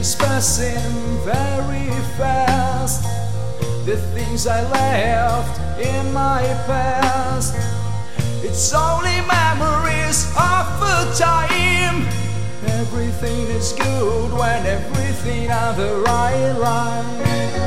is passing very fast. The things I left in my past, it's only memories of a time. Everything is good when everything on the right line.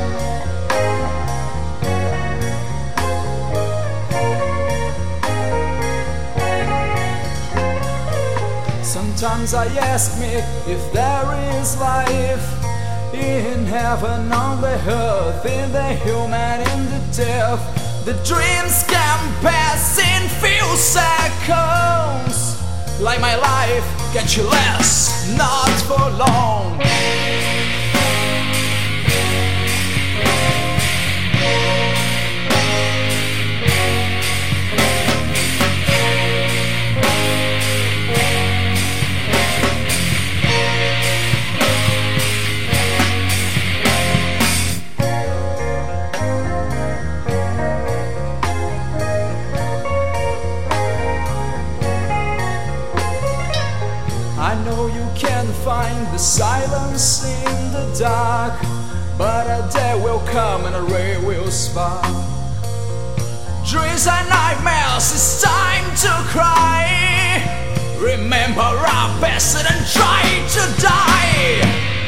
Sometimes I ask me if there is life in heaven, on the earth, in the human, in the death. The dreams can pass in few seconds, like my life can't you last, not for long. I know you can find the silence in the dark, but a day will come and a ray will spark. Dreams and nightmares, it's time to cry. Remember our past and try to die.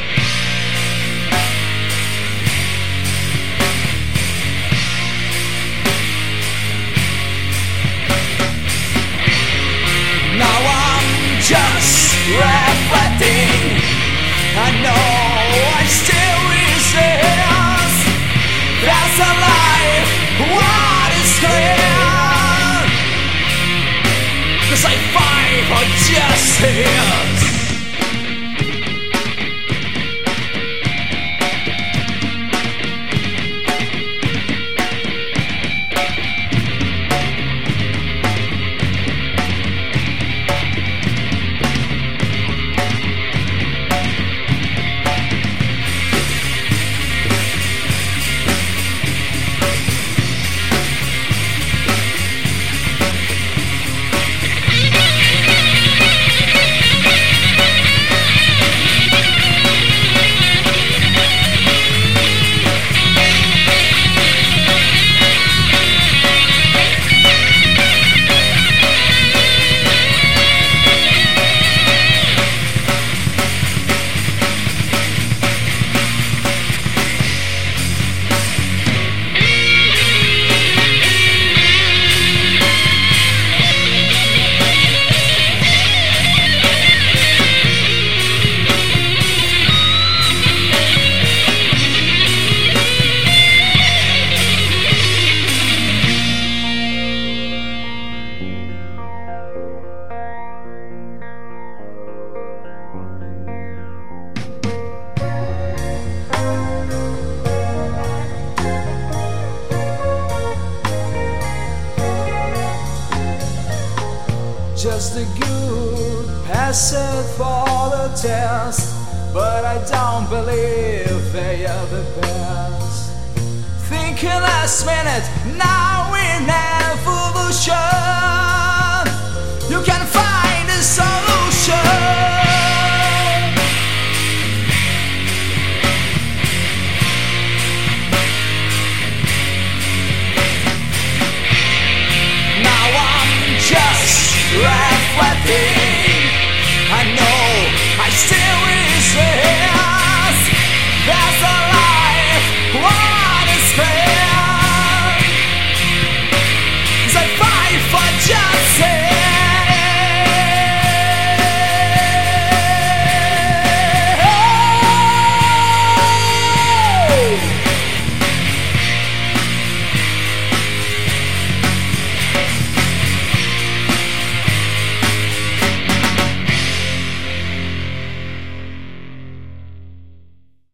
Now I'm just reflecting, I know I still resist. There's a life, what is clear, 'cause I fight for justice. Just a good passing for the test, but I don't believe they are the best. Thinking last minute, now in evolution, you can find a solution. Now I'm just reflecting,